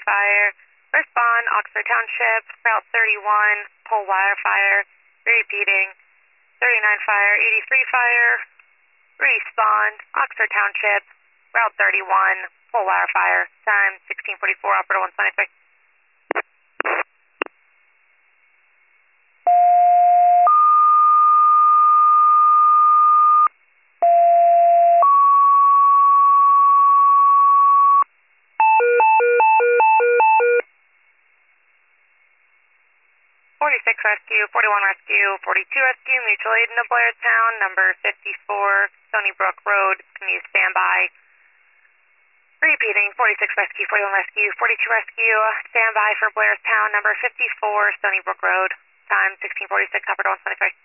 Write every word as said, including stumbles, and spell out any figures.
fire. Respond, Oxford Township, Route thirty-one, pole wire fire. Repeating, thirty-nine fire, eighty-three fire. Respond, Oxford Township, Route thirty-one, pole wire fire. Time sixteen forty-four, operator one seventy-three. forty-six Rescue, forty-one Rescue, forty-two Rescue, mutual aid in Blairstown, number fifty-four, Stony Brook Road. Can you stand by? Repeating, forty-six Rescue, forty-one Rescue, forty-two Rescue, stand by for Blairstown, number fifty-four, Stony Brook Road. Time sixteen forty-six, operator one seventy-three.